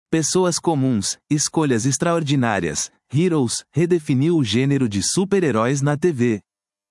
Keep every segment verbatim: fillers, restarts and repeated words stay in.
Pessoas comuns, escolhas extraordinárias. Heroes redefiniu o gênero de super-heróis na T V.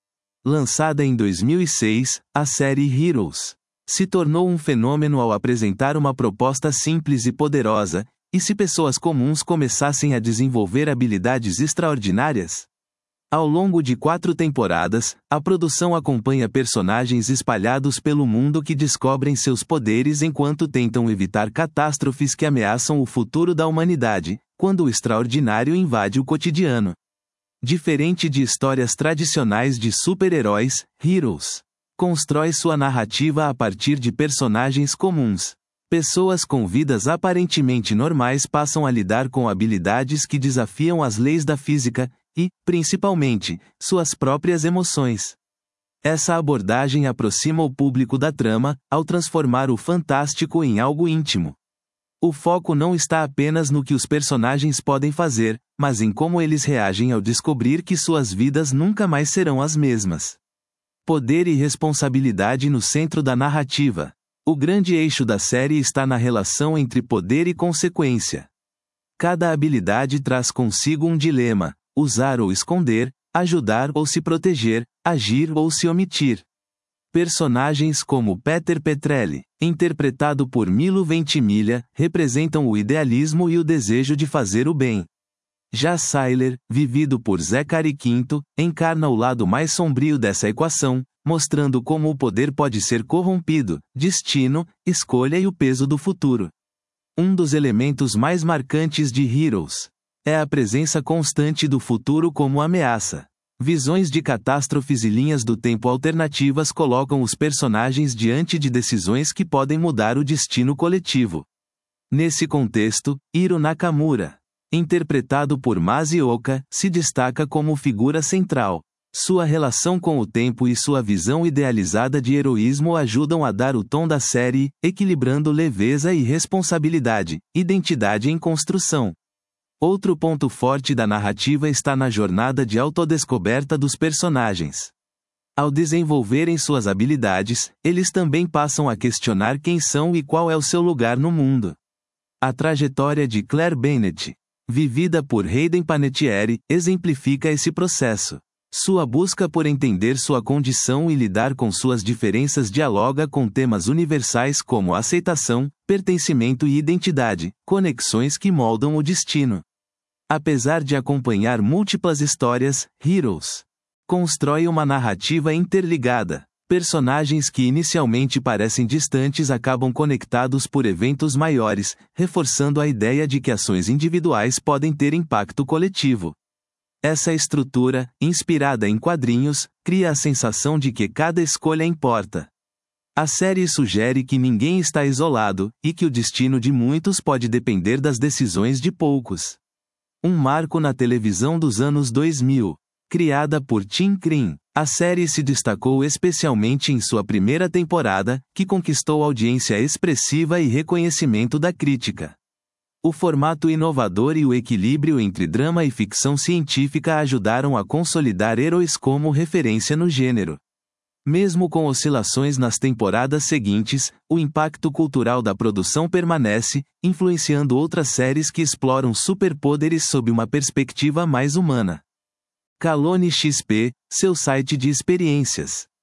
Lançada em dois mil e seis, a série Heroes se tornou um fenômeno ao apresentar uma proposta simples e poderosa. E se pessoas comuns começassem a desenvolver habilidades extraordinárias? Ao longo de quatro temporadas, a produção acompanha personagens espalhados pelo mundo que descobrem seus poderes enquanto tentam evitar catástrofes que ameaçam o futuro da humanidade, quando o extraordinário invade o cotidiano. Diferente de histórias tradicionais de super-heróis, Heroes constrói sua narrativa a partir de personagens comuns. Pessoas com vidas aparentemente normais passam a lidar com habilidades que desafiam as leis da física e, principalmente, suas próprias emoções. Essa abordagem aproxima o público da trama, ao transformar o fantástico em algo íntimo. O foco não está apenas no que os personagens podem fazer, mas em como eles reagem ao descobrir que suas vidas nunca mais serão as mesmas. Poder e responsabilidade no centro da narrativa. O grande eixo da série está na relação entre poder e consequência. Cada habilidade traz consigo um dilema: usar ou esconder, ajudar ou se proteger, agir ou se omitir. Personagens como Peter Petrelli, interpretado por Milo Ventimiglia, representam o idealismo e o desejo de fazer o bem. Já Sylar, vivido por Zachary Quinto, encarna o lado mais sombrio dessa equação, mostrando como o poder pode ser corrompido, destino, escolha e o peso do futuro. Um dos elementos mais marcantes de Heroes é a presença constante do futuro como ameaça. Visões de catástrofes e linhas do tempo alternativas colocam os personagens diante de decisões que podem mudar o destino coletivo. Nesse contexto, Hiro Nakamura, interpretado por Masi Oka, se destaca como figura central. Sua relação com o tempo e sua visão idealizada de heroísmo ajudam a dar o tom da série, equilibrando leveza e responsabilidade, identidade em construção. Outro ponto forte da narrativa está na jornada de autodescoberta dos personagens. Ao desenvolverem suas habilidades, eles também passam a questionar quem são e qual é o seu lugar no mundo. A trajetória de Claire Bennett, vivida por Hayden Panettiere, exemplifica esse processo. Sua busca por entender sua condição e lidar com suas diferenças dialoga com temas universais como aceitação, pertencimento e identidade, conexões que moldam o destino. Apesar de acompanhar múltiplas histórias, Heroes constrói uma narrativa interligada. Personagens que inicialmente parecem distantes acabam conectados por eventos maiores, reforçando a ideia de que ações individuais podem ter impacto coletivo. Essa estrutura, inspirada em quadrinhos, cria a sensação de que cada escolha importa. A série sugere que ninguém está isolado, e que o destino de muitos pode depender das decisões de poucos. Um marco na televisão dos anos dois mil. Criada por Tim Kring, a série se destacou especialmente em sua primeira temporada, que conquistou audiência expressiva e reconhecimento da crítica. O formato inovador e o equilíbrio entre drama e ficção científica ajudaram a consolidar Heroes como referência no gênero. Mesmo com oscilações nas temporadas seguintes, o impacto cultural da produção permanece, influenciando outras séries que exploram superpoderes sob uma perspectiva mais humana. Kalone X P, seu site de experiências.